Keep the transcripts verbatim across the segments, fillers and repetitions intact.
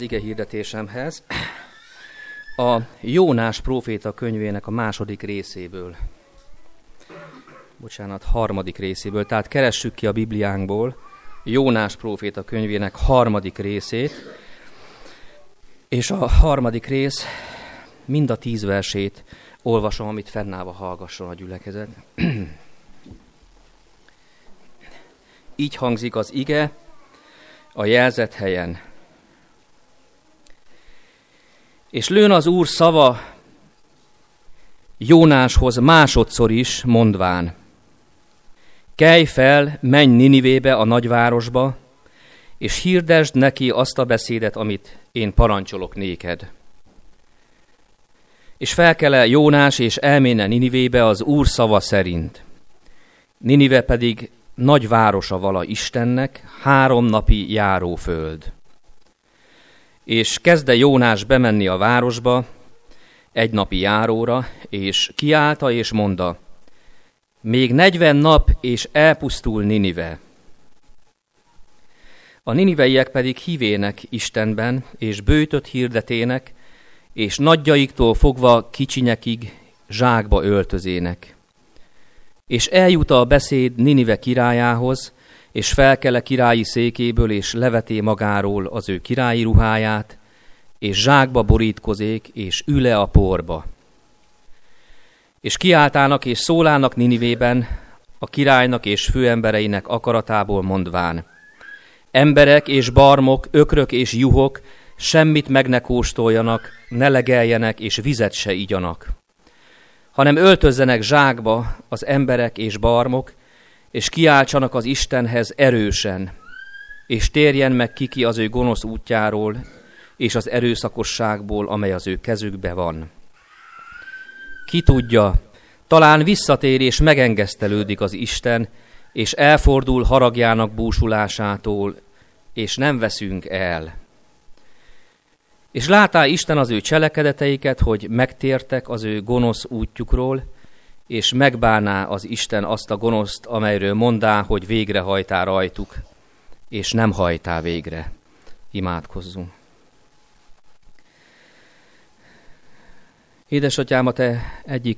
Ige hirdetésemhez a Jónás próféta könyvének a második részéből, bocsánat, harmadik részéből, tehát keressük ki a Bibliánkból Jónás próféta könyvének harmadik részét, és a harmadik rész mind a tíz versét olvasom, amit fennállva hallgasson a gyülekezet. Így hangzik az ige a jelzett helyen. És lőn az Úr szava Jónáshoz másodszor is, mondván: kelj fel, menj Ninivébe, a nagyvárosba, és hirdesd neki azt a beszédet, amit én parancsolok néked. És felkele Jónás, és elméne Ninivébe az Úr szava szerint. Ninive pedig nagy városa vala Istennek, három napi járóföld. És kezdte Jónás bemenni a városba egy napi járóra, és kiállta és mondta: még negyven nap, és elpusztul Ninive. A niniveiek pedig hívének Istenben, és böjtöt hirdetének, és nagyjaiktól fogva kicsinyekig zsákba öltözének. És eljut a beszéd Ninive királyához, és felkele királyi székéből, és leveté magáról az ő királyi ruháját, és zsákba borítkozék, és üle a porba. És kiáltának és szólának Ninivében a királynak és főembereinek akaratából mondván: emberek és barmok, ökrök és juhok, semmit meg ne kóstoljanak, ne legeljenek, és vizet se igyanak, hanem öltözzenek zsákba az emberek és barmok, és kiáltsanak az Istenhez erősen, és térjen meg kiki az ő gonosz útjáról, és az erőszakosságból, amely az ő kezükbe van. Ki tudja, talán visszatér és megengesztelődik az Isten, és elfordul haragjának búsulásától, és nem veszünk el. És látá Isten az ő cselekedeteiket, hogy megtértek az ő gonosz útjukról, és megbáná az Isten azt a gonoszt, amelyről mondá, hogy végrehajtá rajtuk, és nem hajtá végre. Imádkozzunk. Édesatyám, a te egyik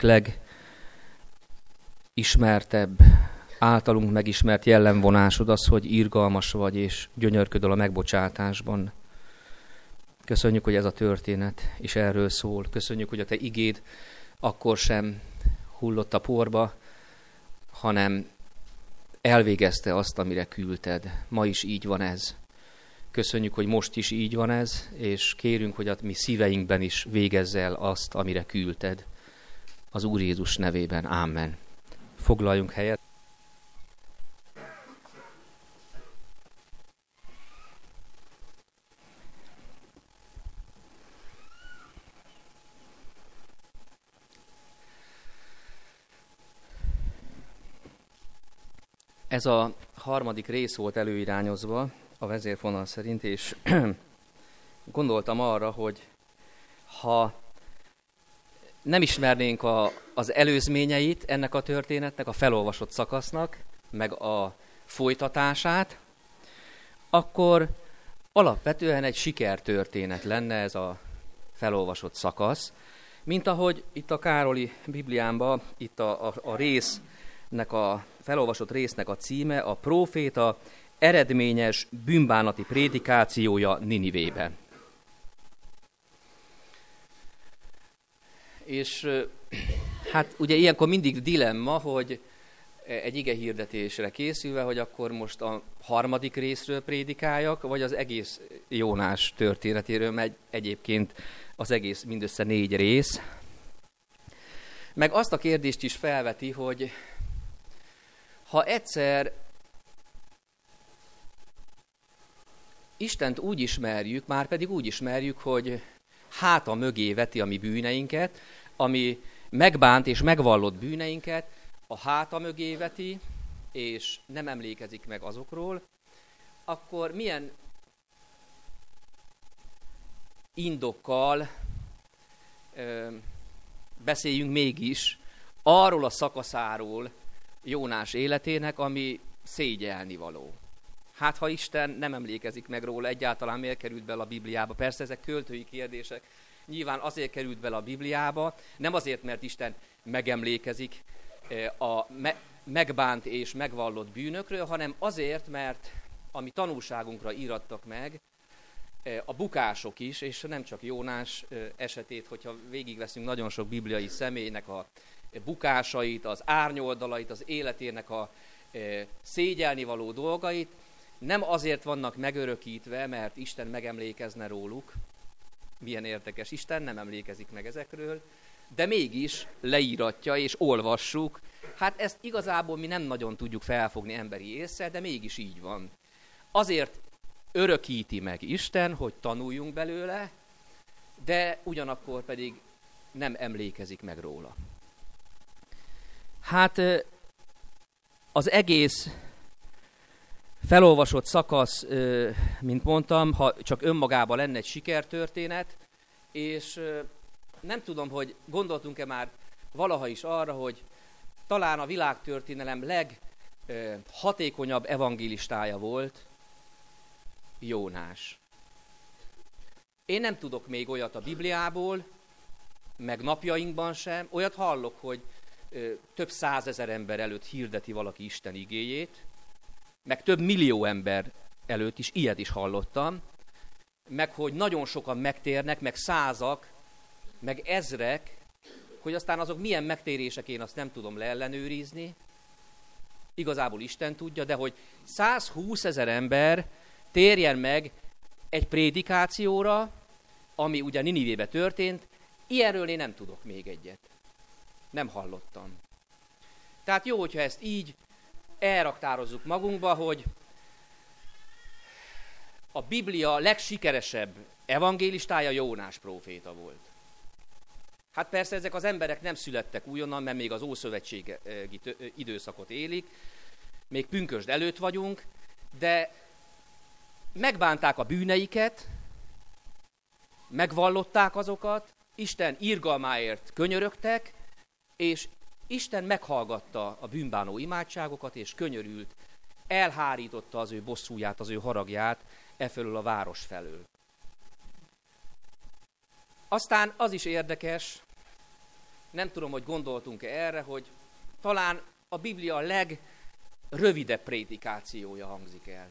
legismertebb, általunk megismert jellemvonásod az, hogy irgalmas vagy, és gyönyörködöl a megbocsátásban. Köszönjük, hogy ez a történet is erről szól. Köszönjük, hogy a te igéd akkor sem hullott a porba, hanem elvégezte azt, amire küldted. Ma is így van ez. Köszönjük, hogy most is így van ez, és kérünk, hogy a mi szíveinkben is végezz el azt, amire küldted. Az Úr Jézus nevében. Ámen. Foglaljunk helyet. Ez a harmadik rész volt előirányozva a vezérfonal szerint, és gondoltam arra, hogy ha nem ismernénk a, az előzményeit ennek a történetnek, a felolvasott szakasznak, meg a folytatását, akkor alapvetően egy sikertörténet lenne ez a felolvasott szakasz, mint ahogy itt a Károli Bibliánban, itt a, a, a résznek a felolvasott résznek a címe a próféta eredményes bűnbánati prédikációja Ninivében. És hát ugye ilyenkor mindig dilemma, hogy egy igehirdetésre készülve, hogy akkor most a harmadik részről prédikáljak, vagy az egész Jónás történetéről, megy egyébként az egész mindössze négy rész. Meg azt a kérdést is felveti, hogy ha egyszer Istent úgy ismerjük, már pedig úgy ismerjük, hogy háta mögé veti a mi bűneinket, ami megbánt és megvallott bűneinket, a háta mögé veti, és nem emlékezik meg azokról, akkor milyen indokkal ö, beszéljünk mégis arról a szakaszáról Jónás életének, ami szégyelnivaló. Hát, ha Isten nem emlékezik meg róla, egyáltalán miért került bele a Bibliába? Persze ezek költői kérdések. Nyilván azért került bele a Bibliába, nem azért, mert Isten megemlékezik a me- megbánt és megvallott bűnökről, hanem azért, mert ami tanulságunkra írattak meg, a bukások is, és nem csak Jónás esetét, hogyha végigveszünk nagyon sok bibliai személynek a bukásait, az árnyoldalait, az életének a szégyelnivaló dolgait, nem azért vannak megörökítve, mert Isten megemlékezne róluk. Milyen érdekes, Isten nem emlékezik meg ezekről, de mégis leíratja és olvassuk. Hát ezt igazából mi nem nagyon tudjuk felfogni emberi ésszel, de mégis így van. Azért örökíti meg Isten, hogy tanuljunk belőle, de ugyanakkor pedig nem emlékezik meg róla. Hát az egész felolvasott szakasz, mint mondtam, ha csak önmagában lenne egy sikertörténet, és nem tudom, hogy gondoltunk-e már valaha is arra, hogy talán a világtörténelem leghatékonyabb evangélistája volt Jónás. Én nem tudok még olyat a Bibliából, meg napjainkban sem, olyat hallok, hogy több százezer ember előtt hirdeti valaki Isten igéjét, meg több millió ember előtt is, ilyet is hallottam, meg hogy nagyon sokan megtérnek, meg százak, meg ezrek, hogy aztán azok milyen megtérések, én azt nem tudom leellenőrizni, igazából Isten tudja, de hogy százhúszezer ember térjen meg egy prédikációra, ami ugye Ninivébe történt, ilyenről én nem tudok még egyet. Nem hallottam. Tehát jó, hogyha ezt így elraktározzuk magunkba, hogy a Biblia legsikeresebb evangélistája Jónás próféta volt. Hát persze ezek az emberek nem születtek újonnan, mert még az ószövetségi időszakot élik, még pünkösd előtt vagyunk, de megbánták a bűneiket, megvallották azokat, Isten irgalmáért könyörögtek, és Isten meghallgatta a bűnbánó imádságokat, és könyörült, elhárította az ő bosszúját, az ő haragját e felől a város felől. Aztán az is érdekes, nem tudom, hogy gondoltunk-e erre, hogy talán a Biblia legrövidebb prédikációja hangzik el.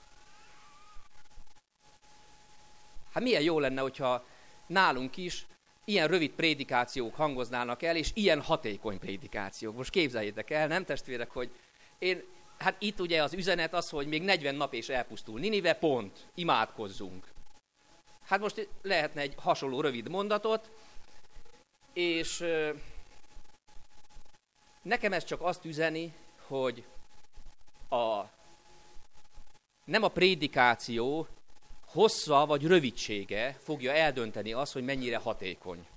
Hát milyen jó lenne, hogyha nálunk is ilyen rövid prédikációk hangoznának el, és ilyen hatékony prédikációk. Most képzeljétek el, nem testvérek, hogy én, hát itt ugye az üzenet az, hogy még negyven nap és elpusztul Ninive, pont, imádkozzunk. Hát most lehetne egy hasonló rövid mondatot, és euh, nekem ez csak azt üzeni, hogy a, nem a prédikáció hossza vagy rövidsége fogja eldönteni azt, hogy mennyire hatékony.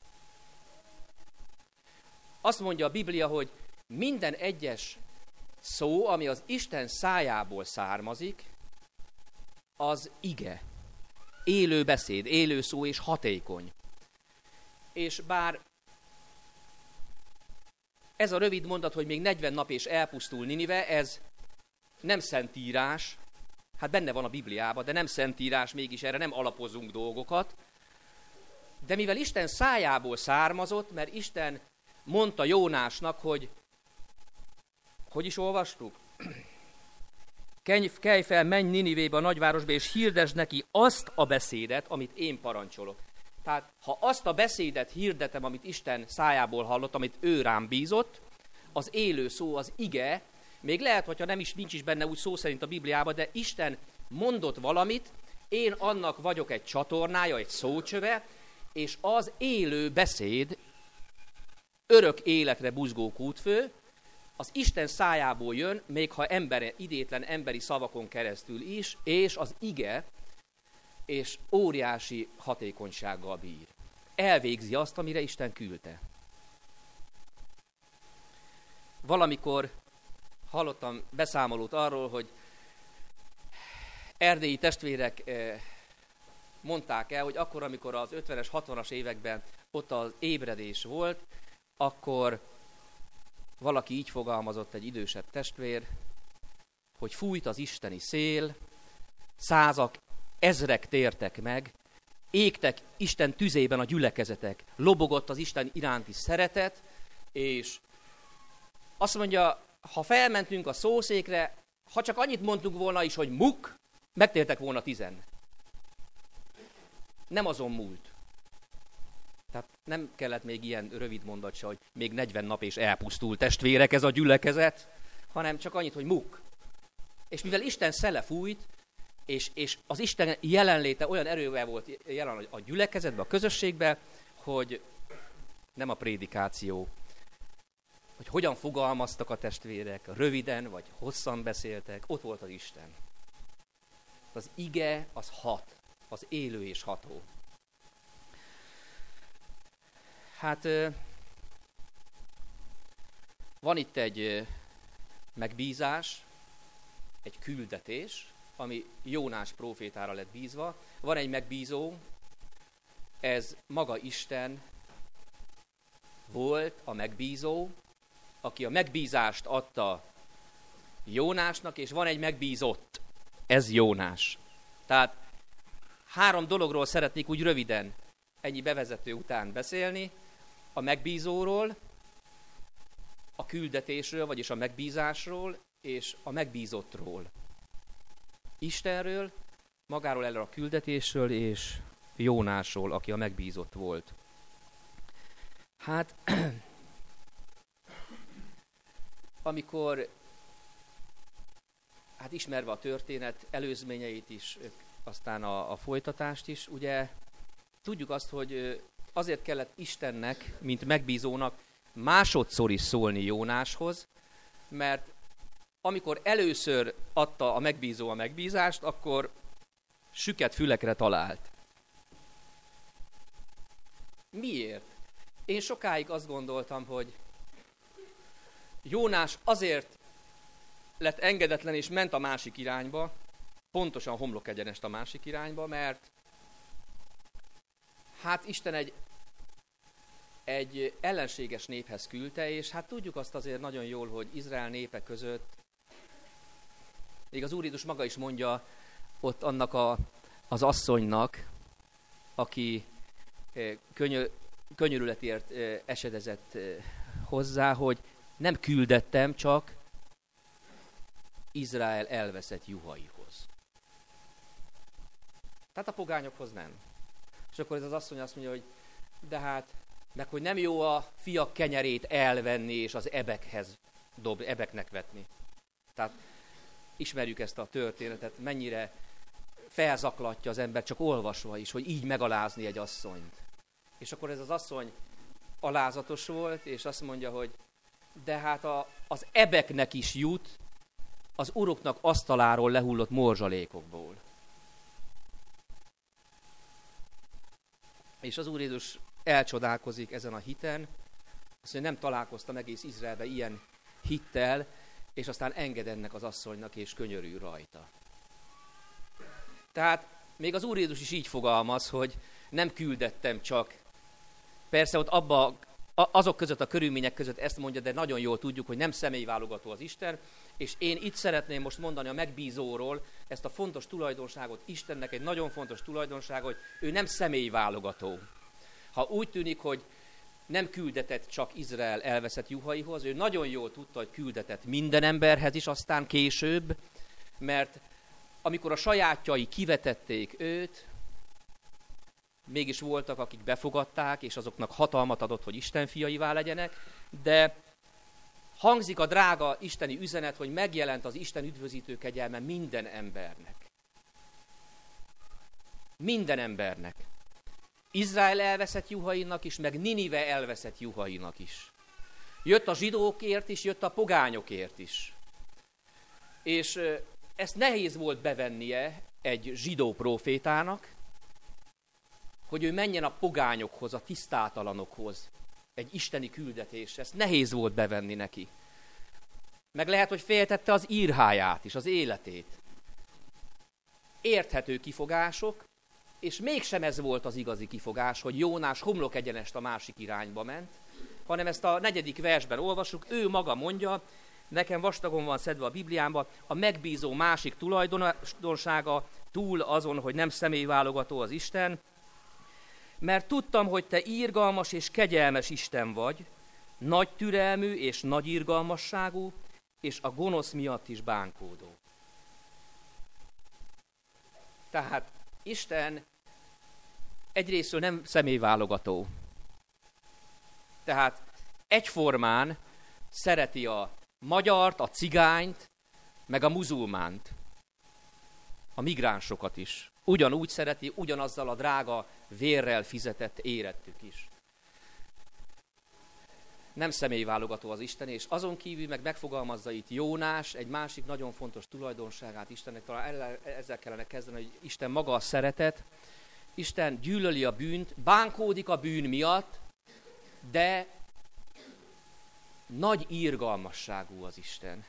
Azt mondja a Biblia, hogy minden egyes szó, ami az Isten szájából származik, az ige. Élő beszéd, élő szó és hatékony. És bár ez a rövid mondat, hogy még negyven nap és elpusztul Ninive, ez nem szentírás, hát benne van a Bibliában, de nem szentírás, mégis erre nem alapozunk dolgokat. De mivel Isten szájából származott, mert Isten mondta Jónásnak, hogy, hogy is olvastuk? Kelj fel, menj Ninivébe, a nagyvárosba, és hirdesd neki azt a beszédet, amit én parancsolok. Tehát, ha azt a beszédet hirdetem, amit Isten szájából hallott, amit ő rám bízott, az élő szó, az ige, még lehet, hogyha nem is nincs is benne úgy szó szerint a Bibliában, de Isten mondott valamit, én annak vagyok egy csatornája, egy szócsöve, és az élő beszéd, örök életre buzgó kútfő, az Isten szájából jön, még ha embere, idétlen emberi szavakon keresztül is, és az ige, és óriási hatékonysággal bír. Elvégzi azt, amire Isten küldte. Valamikor hallottam beszámolót arról, hogy erdélyi testvérek mondták el, hogy akkor, amikor az ötvenes, hatvanas években ott az ébredés volt, akkor valaki így fogalmazott, egy idősebb testvér, hogy fújt az isteni szél, százak, ezrek tértek meg, égtek Isten tüzében a gyülekezetek, lobogott az Isten iránti szeretet, és azt mondja, ha felmentünk a szószékre, ha csak annyit mondtunk volna is, hogy muk, megtértek volna tizen. Nem azon múlt. Tehát nem kellett még ilyen rövid mondat se, hogy még negyven nap és elpusztult testvérek ez a gyülekezet, hanem csak annyit, hogy muk. És mivel Isten szele fújt, és, és az Isten jelenléte olyan erővel volt jelen a gyülekezetben, a közösségben, hogy nem a prédikáció, hogy hogyan fogalmaztak a testvérek, röviden vagy hosszan beszéltek, ott volt az Isten. Az ige az hat, az élő és ható. Hát van itt egy megbízás, egy küldetés, ami Jónás prófétára lett bízva. Van egy megbízó, ez maga Isten volt a megbízó, aki a megbízást adta Jónásnak, és van egy megbízott, ez Jónás. Tehát három dologról szeretnék úgy röviden ennyi bevezető után beszélni, a megbízóról, a küldetésről, vagyis a megbízásról, és a megbízottról. Istenről, magáról erről a küldetésről, és Jónásról, aki a megbízott volt. Hát, amikor, hát ismerve a történet előzményeit is, aztán a, a folytatást is, ugye tudjuk azt, hogy azért kellett Istennek, mint megbízónak másodszor is szólni Jónáshoz, mert amikor először adta a megbízó a megbízást, akkor süket fülekre talált. Miért? Én sokáig azt gondoltam, hogy Jónás azért lett engedetlen és ment a másik irányba, pontosan homlok egyenest a másik irányba, mert hát Isten egy, egy ellenséges néphez küldte, és hát tudjuk azt azért nagyon jól, hogy Izrael népe között, még az Úr Jézus maga is mondja ott annak a, az asszonynak, aki könyör, könyörületért esedezett hozzá, hogy nem küldettem, csak Izrael elveszett juhaihoz. Tehát a pogányokhoz nem. És akkor ez az asszony azt mondja, hogy de hát, meg hogy nem jó a fiak kenyerét elvenni, és az ebekhez dob, ebeknek vetni. Tehát ismerjük ezt a történetet, mennyire felzaklatja az ember, csak olvasva is, hogy így megalázni egy asszonyt. És akkor ez az asszony alázatos volt, és azt mondja, hogy de hát a, az ebeknek is jut az uroknak asztaláról lehullott morzsalékokból. És az Úr Jézus elcsodálkozik ezen a hiten, azt mondja, nem találkoztam egész Izraelben ilyen hittel, és aztán enged ennek az asszonynak, és könyörül rajta. Tehát még az Úr Jézus is így fogalmaz, hogy nem küldettem csak. Persze ott abba, azok között, a körülmények között ezt mondja, de nagyon jól tudjuk, hogy nem személyválogató az Isten, és én itt szeretném most mondani a megbízóról ezt a fontos tulajdonságot, Istennek egy nagyon fontos tulajdonság, hogy ő nem személyválogató. Ha úgy tűnik, hogy nem küldetett csak Izrael elveszett juhaihoz, ő nagyon jól tudta, hogy küldetett minden emberhez is aztán később, mert amikor a sajátjai kivetették őt, mégis voltak, akik befogadták, és azoknak hatalmat adott, hogy Isten fiaivá legyenek, de hangzik a drága isteni üzenet, hogy megjelent az Isten üdvözítő kegyelme minden embernek. Minden embernek. Izrael elveszett juhainak is, meg Ninive elveszett juhainak is. Jött a zsidókért is, jött a pogányokért is. És ezt nehéz volt bevennie egy zsidó prófétának, hogy ő menjen a pogányokhoz, a tisztátalanokhoz, egy isteni küldetés. Ezt nehéz volt bevenni neki. Meg lehet, hogy féltette az írháját is, az életét. Érthető kifogások, és mégsem ez volt az igazi kifogás, hogy Jónás homlok egyenest a másik irányba ment, hanem ezt a negyedik versben olvasjuk, ő maga mondja, nekem vastagon van szedve a Bibliámban, a megbízó másik tulajdonsága túl azon, hogy nem személyválogató az Isten, mert tudtam, hogy te irgalmas és kegyelmes Isten vagy, nagy türelmű és nagy irgalmasságú, és a gonosz miatt is bánkódó. Tehát Isten egyrésztről nem személyválogató. Tehát egyformán szereti a magyart, a cigányt, meg a muzulmánt, a migránsokat is. Ugyanúgy szereti, ugyanazzal a drága vérrel fizetett érettük is. Nem személyválogató az Isten, és azon kívül meg megfogalmazza itt Jónás egy másik nagyon fontos tulajdonságát Istennek, talán ezzel kellene kezdeni, hogy Isten maga a szeretet. Isten gyűlöli a bűnt, bánkódik a bűn miatt, de nagy irgalmasságú az Isten.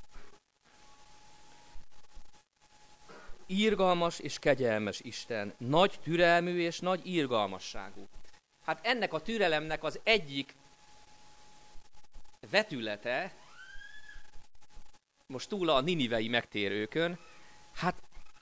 Irgalmas és kegyelmes Isten, nagy türelmű és nagy irgalmasságú. Hát ennek a türelemnek az egyik vetülete, most túl a ninivei megtérőkön, hát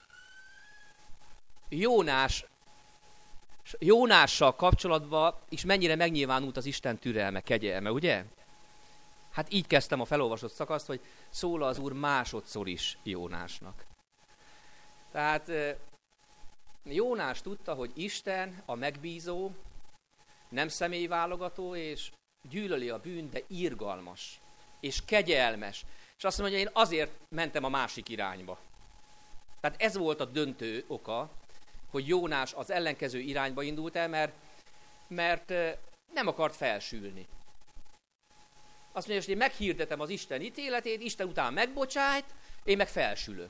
Jónás, Jónással kapcsolatban is mennyire megnyilvánult az Isten türelme, kegyelme, ugye? Hát így kezdtem a felolvasott szakaszt, hogy szól az Úr másodszor is Jónásnak. Tehát Jónás tudta, hogy Isten a megbízó, nem személyválogató, és gyűlöli a bűn, de irgalmas, és kegyelmes. És azt mondja, hogy én azért mentem a másik irányba. Tehát ez volt a döntő oka, hogy Jónás az ellenkező irányba indult el, mert, mert nem akart felsülni. Azt mondja, hogy én meghirdetem az Isten ítéletét, Isten után megbocsájt, én meg felsülök.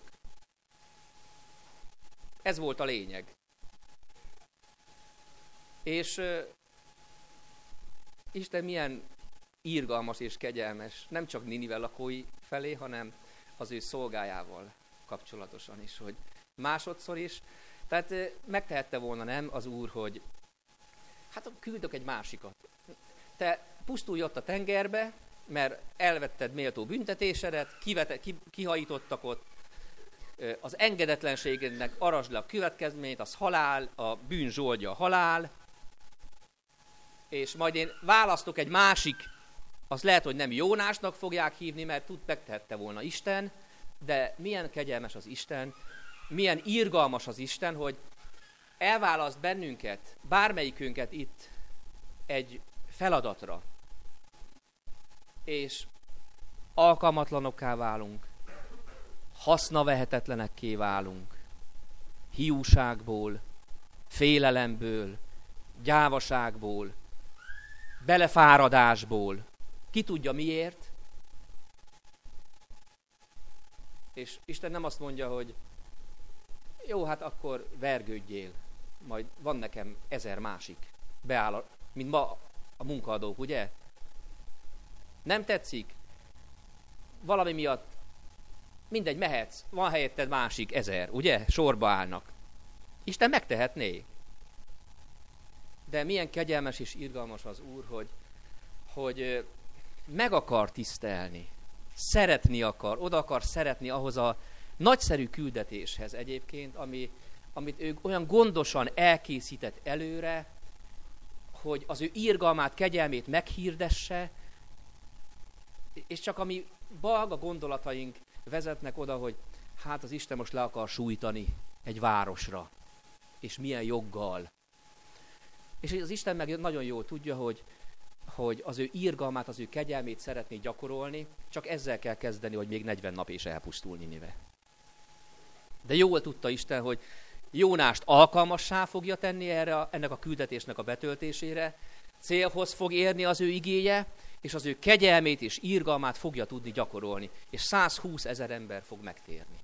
Ez volt a lényeg. És uh, Isten milyen irgalmas és kegyelmes, nem csak Ninive lakói felé, hanem az ő szolgájával kapcsolatosan is, hogy másodszor is. Tehát uh, megtehette volna nem az Úr, hogy hát küldök egy másikat. Te pusztulj ott a tengerbe, mert elvetted méltó büntetésedet, kivete, ki, kihajítottak ott, az engedetlenségednek arasd le a következményt, az halál, a bűn zsoldja a halál, és majd én választok egy másik, az lehet, hogy nem Jónásnak fogják hívni, mert tud, megtehette volna Isten, de milyen kegyelmes az Isten, milyen irgalmas az Isten, hogy elválaszt bennünket, bármelyikünket itt egy feladatra, és alkalmatlanokká válunk, hasznavehetetlenekké válunk, hiúságból, félelemből, gyávaságból, belefáradásból, ki tudja miért. És Isten nem azt mondja, hogy jó, hát akkor vergődjél, majd van nekem ezer másik, beáll, a, mint ma a munkaadók, ugye? Nem tetszik? Valami miatt mindegy, mehetsz, van helyetted másik ezer, ugye? Sorba állnak. Isten megtehetné. De milyen kegyelmes és irgalmas az Úr, hogy, hogy meg akar tisztelni, szeretni akar, oda akar szeretni ahhoz a nagyszerű küldetéshez egyébként, ami, amit ő olyan gondosan elkészített előre, hogy az ő irgalmát, kegyelmét meghirdesse, és csak a mi balga gondolataink vezetnek oda, hogy hát az Isten most le akar sújtani egy városra, és milyen joggal. És az Isten meg nagyon jól tudja, hogy, hogy az ő irgalmát, az ő kegyelmét szeretné gyakorolni, csak ezzel kell kezdeni, hogy még negyven nap és elpusztul Ninive. De jól tudta Isten, hogy Jónást alkalmassá fogja tenni erre a, ennek a küldetésnek a betöltésére, célhoz fog érni az ő igéje, és az ő kegyelmét és irgalmát fogja tudni gyakorolni, és százhúsz ezer ember fog megtérni.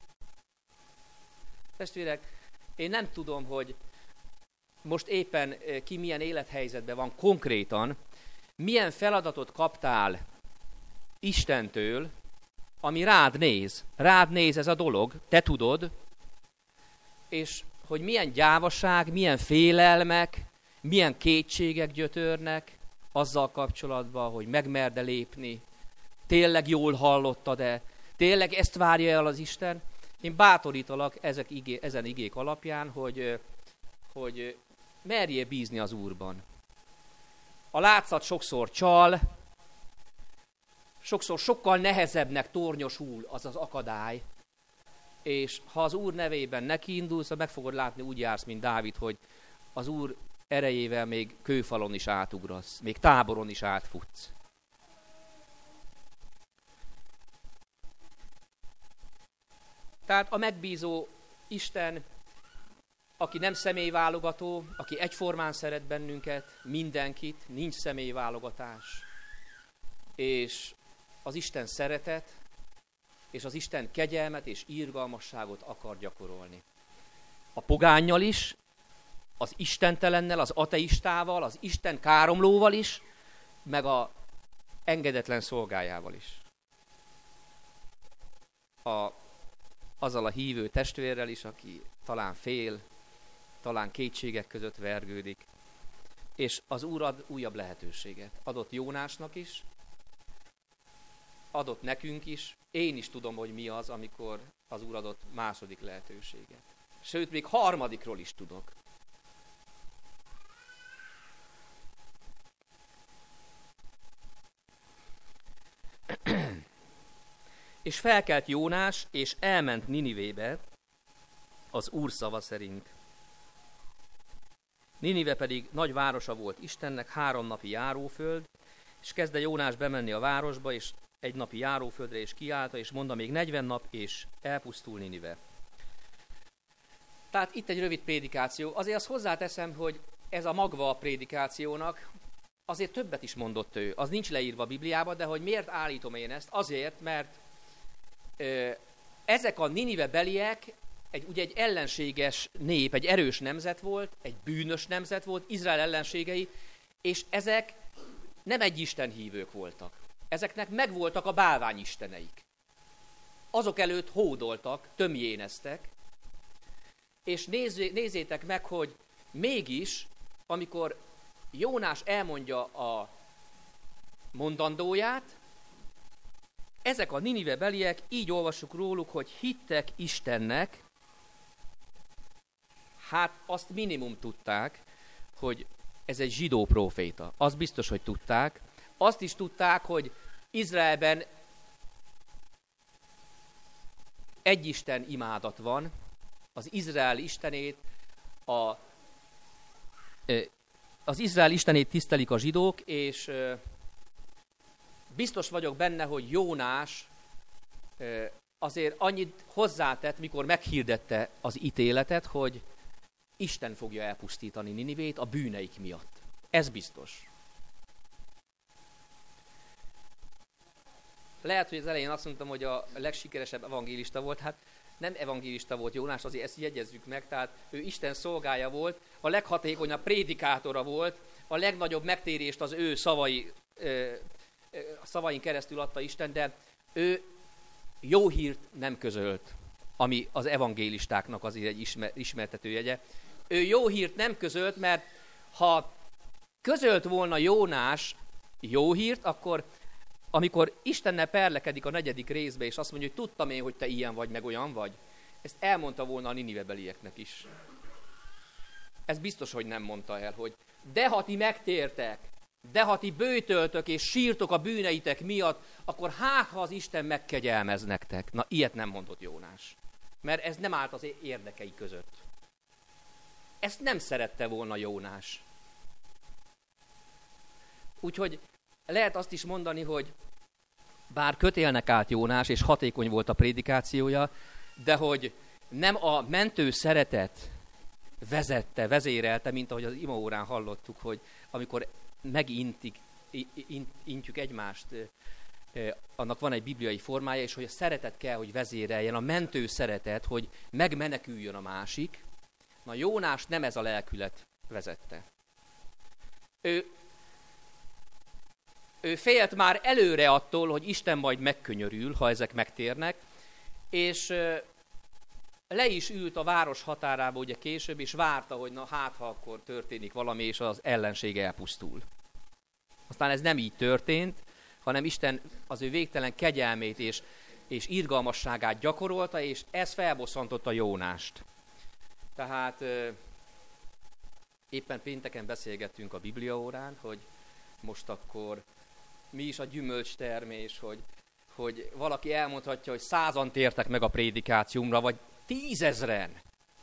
Testvérek, én nem tudom, hogy most éppen ki milyen élethelyzetben van konkrétan, milyen feladatot kaptál Istentől, ami rád néz. Rád néz ez a dolog, te tudod, és hogy milyen gyávaság, milyen félelmek, milyen kétségek gyötörnek azzal kapcsolatban, hogy megmerd-e lépni, tényleg jól hallottad-e, tényleg ezt várja el az Isten. Én bátorítalak ezek igé, ezen igék alapján, hogy, hogy merjél bízni az Úrban. A látszat sokszor csal, sokszor sokkal nehezebbnek tornyosul az az akadály, és ha az Úr nevében nekiindulsz, meg fogod látni, úgy jársz, mint Dávid, hogy az Úr erejével még kőfalon is átugrasz, még táboron is átfutsz. Tehát a megbízó Isten, aki nem személyválogató, aki egyformán szeret bennünket, mindenkit, nincs személyválogatás. És az Isten szeretet, és az Isten kegyelmet és irgalmasságot akar gyakorolni. A pogánnyal is, az istentelennel, az ateistával, az Isten káromlóval is, meg a engedetlen szolgájával is. A, azzal a hívő testvérrel is, aki talán fél, talán kétségek között vergődik. És az Úr ad újabb lehetőséget. Adott Jónásnak is, adott nekünk is. Én is tudom, hogy mi az, amikor az Úr adott második lehetőséget. Sőt, még harmadikról is tudok. És felkelt Jónás, és elment Ninivébe az Úr szava szerint. Ninive pedig nagy városa volt Istennek, három napi járóföld, és kezdte Jónás bemenni a városba, és egy napi járóföldre, és kiállta, és mondta, még negyven nap, és elpusztul Ninive. Tehát itt egy rövid prédikáció. Azért azt hozzáteszem, hogy ez a magva a prédikációnak, azért többet is mondott ő. Az nincs leírva a Bibliában, de hogy miért állítom én ezt? Azért, mert ö, ezek a Ninive beliek egy, ugye egy ellenséges nép, egy erős nemzet volt, egy bűnös nemzet volt, Izrael ellenségei, és ezek nem egy istenhívők voltak. Ezeknek megvoltak a bálványisteneik. Azok előtt hódoltak, tömjéneztek, és nézzé, nézzétek meg, hogy mégis, amikor Jónás elmondja a mondandóját, ezek a Ninive beliek, így olvassuk róluk, hogy hittek Istennek, hát azt minimum tudták, hogy ez egy zsidó próféta. Az biztos, hogy tudták. Azt is tudták, hogy Izraelben egy Isten imádat van, az Izrael istenét, a, az Izrael istenét tisztelik a zsidók, és biztos vagyok benne, hogy Jónás azért annyit hozzátett, mikor meghirdette az ítéletet, hogy Isten fogja elpusztítani Ninivét a bűneik miatt. Ez biztos. Lehet, hogy az elején azt mondtam, hogy a legsikeresebb evangélista volt, hát nem evangélista volt Jónás, azért ezt jegyezzük meg, tehát ő Isten szolgája volt, a leghatékonyabb prédikátora volt, a legnagyobb megtérést az ő szavai, ö, ö, szavain keresztül adta Isten, de ő jó hírt nem közölt, ami az evangélistáknak azért egy ismer, ismertetőjegye. Ő jó hírt nem közölt, mert ha közölt volna Jónás jó hírt, akkor amikor Istennel perlekedik a negyedik részbe, és azt mondja, hogy tudtam én, hogy te ilyen vagy, meg olyan vagy, ezt elmondta volna a Ninive belieknek is. Ez biztos, hogy nem mondta el, hogy de ha ti megtértek, de ha ti bőtöltök és sírtok a bűneitek miatt, akkor hát, ha az Isten megkegyelmez nektek. Na, ilyet nem mondott Jónás. Mert ez nem állt az érdekei között. Ezt nem szerette volna Jónás. Úgyhogy lehet azt is mondani, hogy bár kötélnek állt Jónás, és hatékony volt a prédikációja, de hogy nem a mentő szeretet vezette, vezérelte, mint ahogy az imaórán hallottuk, hogy amikor megintik, intjük egymást, annak van egy bibliai formája, és hogy a szeretet kell, hogy vezéreljen, a mentő szeretet, hogy megmeneküljön a másik. Na, Jónás nem ez a lelkület vezette. Ő Ő félt már előre attól, hogy Isten majd megkönyörül, ha ezek megtérnek, és le is ült a város határába ugye később, és várta, hogy na hát, ha akkor történik valami, és az ellenség elpusztul. Aztán ez nem így történt, hanem Isten az ő végtelen kegyelmét és, és irgalmasságát gyakorolta, és ez felbosszantotta Jónást. Tehát éppen pénteken beszélgettünk a bibliaórán, hogy most akkor mi is a gyümölcstermés, hogy, hogy valaki elmondhatja, hogy százan tértek meg a prédikációmra, vagy tízezren.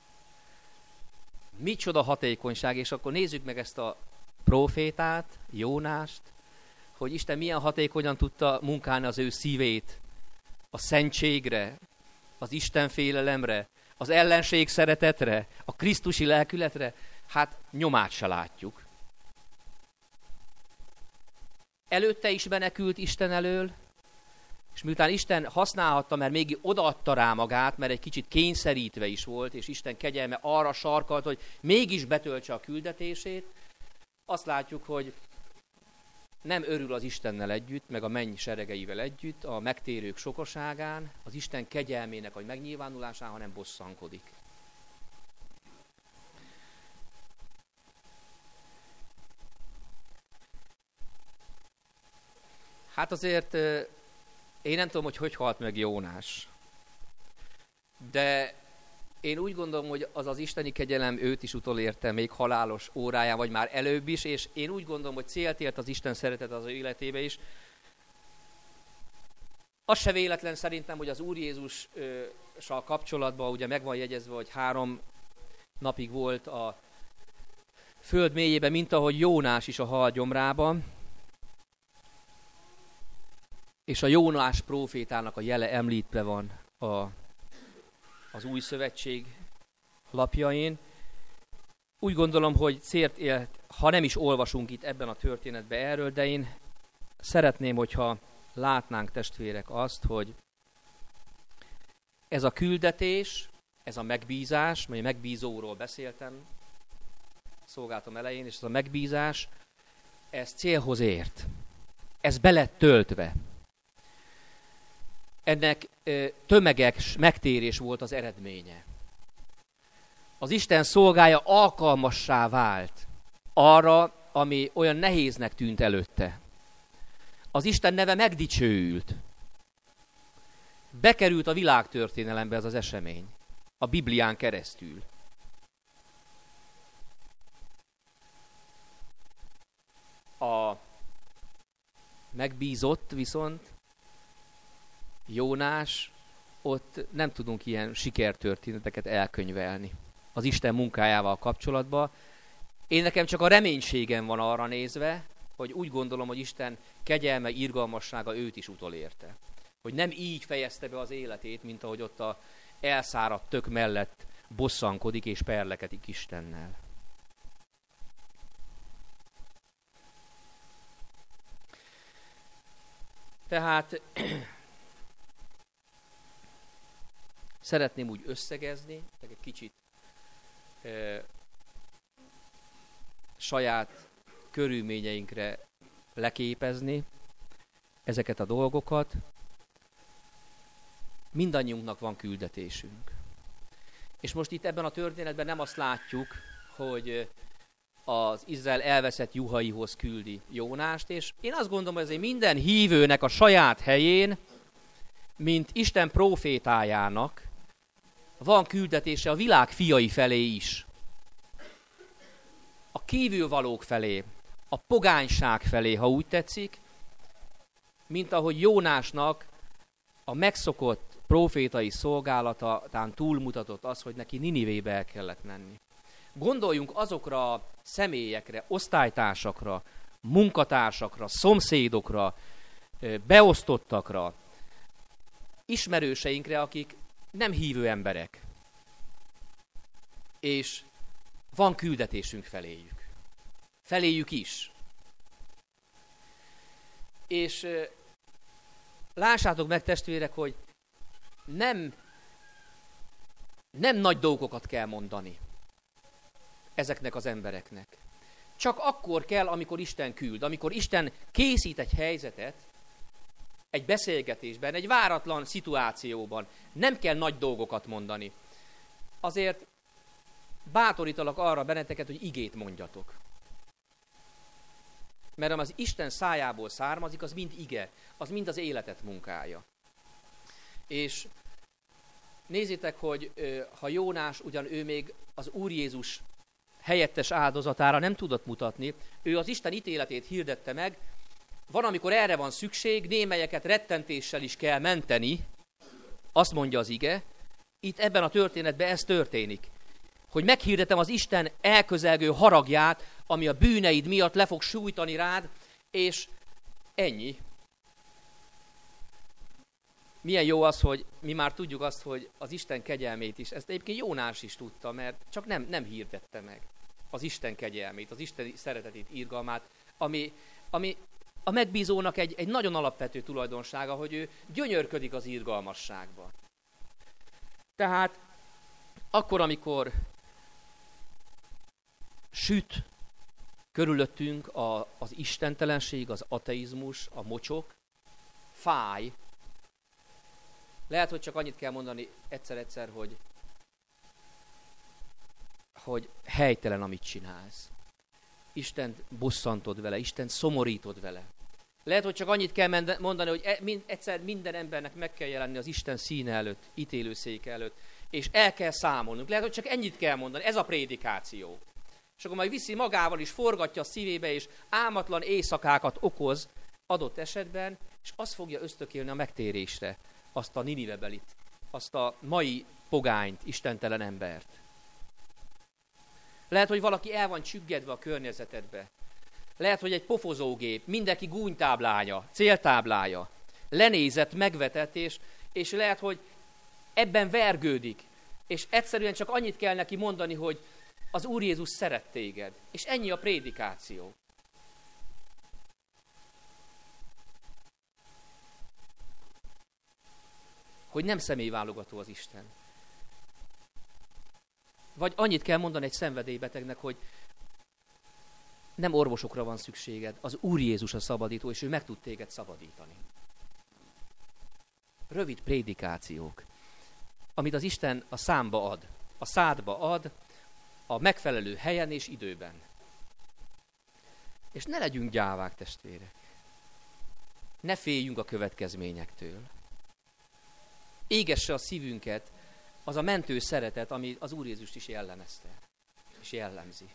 Micsoda hatékonyság, és akkor nézzük meg ezt a prófétát, Jónást, hogy Isten milyen hatékonyan tudta munkálni az ő szívét a szentségre, az Istenfélelemre, az ellenség szeretetre, a krisztusi lelkületre, hát nyomát se látjuk. Előtte is menekült Isten elől, és miután Isten használhatta, mert még odaadta rá magát, mert egy kicsit kényszerítve is volt, és Isten kegyelme arra sarkalt, hogy mégis betöltse a küldetését, azt látjuk, hogy nem örül az Istennel együtt, meg a menny seregeivel együtt, a megtérők sokaságán, az Isten kegyelmének a megnyilvánulásán, hanem bosszankodik. Hát azért én nem tudom, hogy hogy halt meg Jónás. De én úgy gondolom, hogy az az isteni kegyelem őt is utolérte még halálos óráján, vagy már előbb is, és én úgy gondolom, hogy célt ért az Isten szeretet az ő életébe is. Az se véletlen szerintem, hogy az Úr Jézussal kapcsolatban ugye meg van jegyezve, hogy három napig volt a föld mélyében, mint ahogy Jónás is a hal gyomrában. És a Jónás prófétának a jele említve van a, az Új Szövetség lapjain. Úgy gondolom, hogy célt élt, ha nem is olvasunk itt ebben a történetben erről, de én szeretném, hogyha látnánk, testvérek, azt, hogy ez a küldetés, ez a megbízás, mely megbízóról beszéltem szolgálatom elején, és ez a megbízás, ez célhoz ért. Ez be lett töltve. Ennek tömeges megtérés volt az eredménye. Az Isten szolgája alkalmassá vált arra, ami olyan nehéznek tűnt előtte. Az Isten neve megdicsőült. Bekerült a világtörténelembe ez az esemény. A Biblián keresztül. A megbízott viszont Jónás, ott nem tudunk ilyen sikertörténeteket elkönyvelni az Isten munkájával kapcsolatban. Én nekem csak a reménységem van arra nézve, hogy úgy gondolom, hogy Isten kegyelme, irgalmassága őt is utolérte. Hogy nem így fejezte be az életét, mint ahogy ott a elszáradt tök mellett bosszankodik és perlekedik Istennel. Tehát szeretném úgy összegezni, egy kicsit e, saját körülményeinkre leképezni ezeket a dolgokat. Mindannyiunknak van küldetésünk. És most itt ebben a történetben nem azt látjuk, hogy az Izrael elveszett juhaihoz küldi Jónást, és én azt gondolom, hogy azért minden hívőnek a saját helyén, mint Isten prófétájának, van küldetése a világ fiai felé is. A kívülvalók felé, a pogányság felé, ha úgy tetszik, mint ahogy Jónásnak a megszokott prófétai szolgálatán túlmutatott az, hogy neki Ninivébe el kellett menni. Gondoljunk azokra a személyekre, osztálytársakra, munkatársakra, szomszédokra, beosztottakra, ismerőseinkre, akik nem hívő emberek. És van küldetésünk feléjük. Feléjük is. És lássátok meg, testvérek, hogy nem, nem nagy dolgokat kell mondani ezeknek az embereknek. Csak akkor kell, amikor Isten küld, amikor Isten készít egy helyzetet, egy beszélgetésben, egy váratlan szituációban. Nem kell nagy dolgokat mondani. Azért bátorítalak arra benneteket, hogy igét mondjatok. Mert ami az Isten szájából származik, az mind ige, az mind az életet munkája. És nézzétek, hogy ha Jónás, ugyan ő még az Úr Jézus helyettes áldozatára nem tudott mutatni, ő az Isten ítéletét hirdette meg, van, amikor erre van szükség, némelyeket rettentéssel is kell menteni, azt mondja az ige, itt ebben a történetben ez történik, hogy meghirdetem az Isten elközelgő haragját, ami a bűneid miatt le fog sújtani rád, és ennyi. Milyen jó az, hogy mi már tudjuk azt, hogy az Isten kegyelmét is, ezt egyébként Jónás is tudta, mert csak nem, nem hirdette meg az Isten kegyelmét, az Isten szeretetét, irgalmát, ami, ami a megbízónak egy, egy nagyon alapvető tulajdonsága, hogy ő gyönyörködik az irgalmasságba. Tehát akkor, amikor süt körülöttünk a, az istentelenség, az ateizmus, a mocsok, fáj. Lehet, hogy csak annyit kell mondani egyszer-egyszer, hogy, hogy helytelen, amit csinálsz. Istent bosszantod vele, Istent szomorítod vele. Lehet, hogy csak annyit kell mondani, hogy egyszer minden embernek meg kell jelenni az Isten színe előtt, ítélőszéke előtt, és el kell számolnunk. Lehet, hogy csak ennyit kell mondani, ez a prédikáció. És akkor majd viszi magával is, forgatja a szívébe, és álmatlan éjszakákat okoz adott esetben, és az fogja ösztökélni a megtérésre, azt a Ninivebelit, azt a mai pogányt, istentelen embert. Lehet, hogy valaki el van csüggedve a környezetedbe. Lehet, hogy egy pofozógép, mindenki gúnytáblája, céltáblája, lenézett, megvetett, és, és lehet, hogy ebben vergődik. És egyszerűen csak annyit kell neki mondani, hogy az Úr Jézus szeret téged. És ennyi a prédikáció. Hogy nem személyválogató az Isten. Vagy annyit kell mondani egy szenvedélybetegnek, hogy nem orvosokra van szükséged, az Úr Jézus a szabadító, és ő meg tud téged szabadítani. Rövid prédikációk, amit az Isten a számba ad, a szádba ad, a megfelelő helyen és időben. És ne legyünk gyávák, testvérek. Ne féljünk a következményektől. Égesse a szívünket az a mentő szeretet, ami az Úr Jézust is jellemezte, és jellemzi.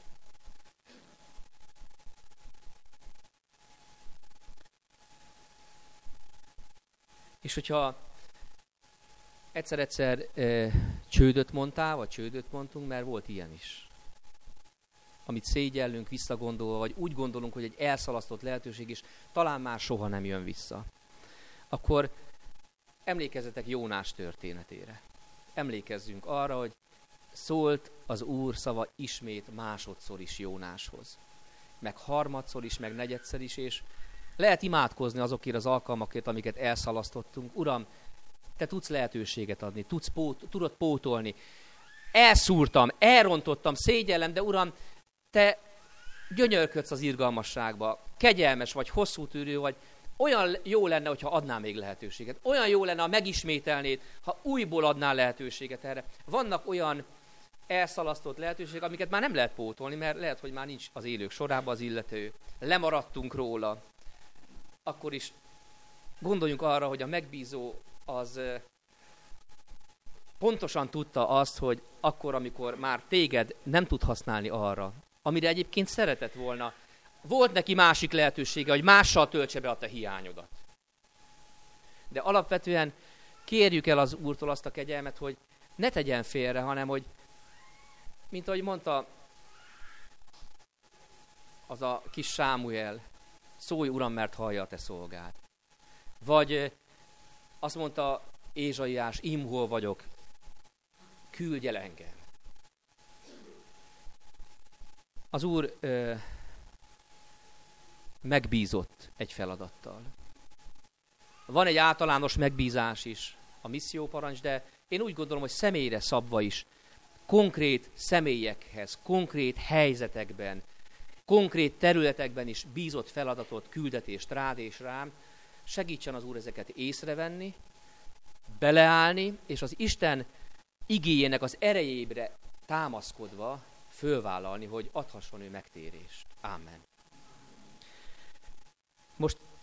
És hogyha egyszer-egyszer e, csődöt mondtál, vagy csődöt mondtunk, mert volt ilyen is. Amit szégyellünk visszagondolva, vagy úgy gondolunk, hogy egy elszalasztott lehetőség is talán már soha nem jön vissza. Akkor emlékezzetek Jónás történetére. Emlékezzünk arra, hogy szólt az Úr szava ismét másodszor is Jónáshoz. Meg harmadszor is, meg negyedszer is, és lehet imádkozni azokért az alkalmakért, amiket elszalasztottunk. Uram, te tudsz lehetőséget adni, tudsz pót, tudod pótolni. Elszúrtam, elrontottam, szégyellem, de Uram, te gyönyörködsz az irgalmasságba, kegyelmes vagy, hosszú tűrő vagy. Olyan jó lenne, hogyha adnál még lehetőséget. Olyan jó lenne, ha megismételnéd, ha újból adnál lehetőséget erre. Vannak olyan elszalasztott lehetőségek, amiket már nem lehet pótolni, mert lehet, hogy már nincs az élők sorában az illető. Lemaradtunk róla. Akkor is gondoljunk arra, hogy a megbízó az pontosan tudta azt, hogy akkor, amikor már téged nem tud használni arra, amire egyébként szeretett volna, volt neki másik lehetősége, hogy mással töltse be a te hiányodat. De alapvetően kérjük el az Úrtól azt a kegyelmet, hogy ne tegyen félre, hanem hogy, mint ahogy mondta az a kis Sámuel, szólj Uram, mert hallja a te szolgád. Vagy azt mondta Ézsaiás, ím hol vagyok, küldj el engem. Az Úr ö, megbízott egy feladattal. Van egy általános megbízás is, a misszióparancs, de én úgy gondolom, hogy személyre szabva is, konkrét személyekhez, konkrét helyzetekben, konkrét területekben is bízott feladatot, küldetést rád és rám, segítsen az Úr ezeket észrevenni, beleállni, és az Isten igéjének az erejébre támaszkodva fölvállalni, hogy adhasson ő megtérést. Ámen. Most